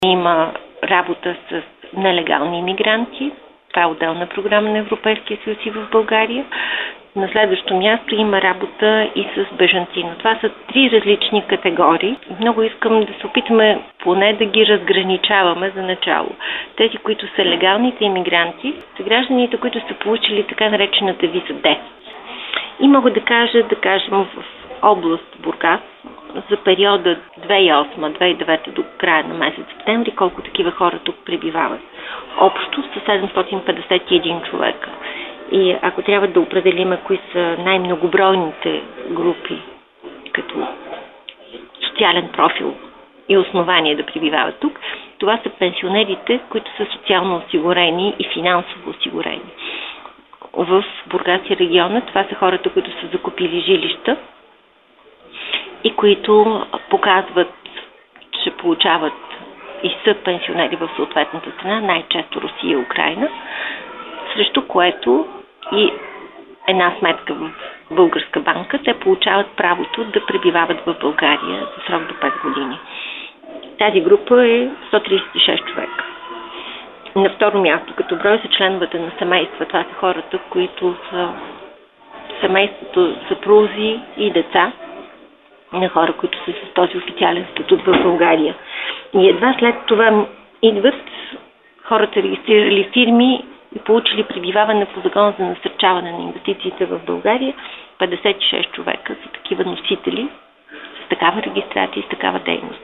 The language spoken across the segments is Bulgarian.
Има работа с нелегални имигранти. Това е отделна програма на Европейския съюз и в България. На следващо място има работа и с бежанци. Но това са три различни категории. Много искам да се опитаме поне да ги разграничаваме за начало. Тези, които са легалните имигранти, са гражданите, които са получили така наречената виза Д. И мога да кажем в област Бургас за периода 2008-2009 до края на месец септември, колко такива хора тук пребивават. Общо са 751 човека. И ако трябва да определим кои са най-многобройните групи като социален профил и основание да пребивават тук, това са пенсионерите, които са социално осигурени и финансово осигурени. В Бургас и региона това са хората, които са закупили жилища и които показват, че получават и са пенсионери в съответната страна, най-често Русия и Украина, срещу което и една сметка в българска банка, те получават правото да пребивават в България за срок до 5 години. Тази група е 136 човека. На второ място, като брой са членовете на семейства. Това са хората, които са семейството, съпрузи и деца на хора, които са с този официален статут в България. И едва след това идват хората, регистрирали фирми и получили пребиваване по закон за насърчаване на инвестициите в България. 56 човека са такива носители с такава регистрация и с такава дейност.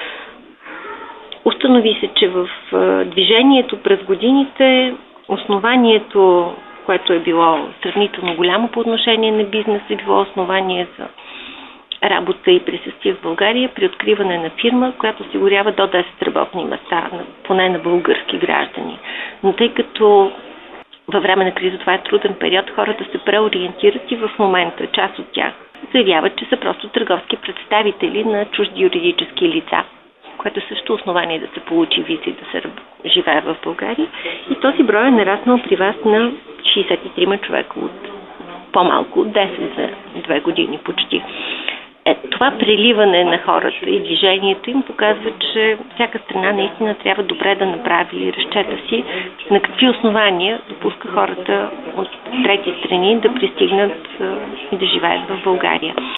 Установи се, че в движението през годините основанието, което е било сравнително голямо по отношение на бизнес, е било основание за работа и присъствие в България при откриване на фирма, която осигурява до 10 работни места, поне на български граждани. Но тъй като във време на криза това е труден период, хората се преориентират и в момента част от тях заявяват, че са просто търговски представители на чужди юридически лица, което е също основание да се получи виза и да се живее в България. И този брой е нараснал при вас на 63 човека от по-малко от 10 за 2 години почти. Това преливане на хората и движението им показва, че всяка страна наистина трябва добре да направи разчета си на какви основания допуска хората от трети страни да пристигнат и да живеят в България.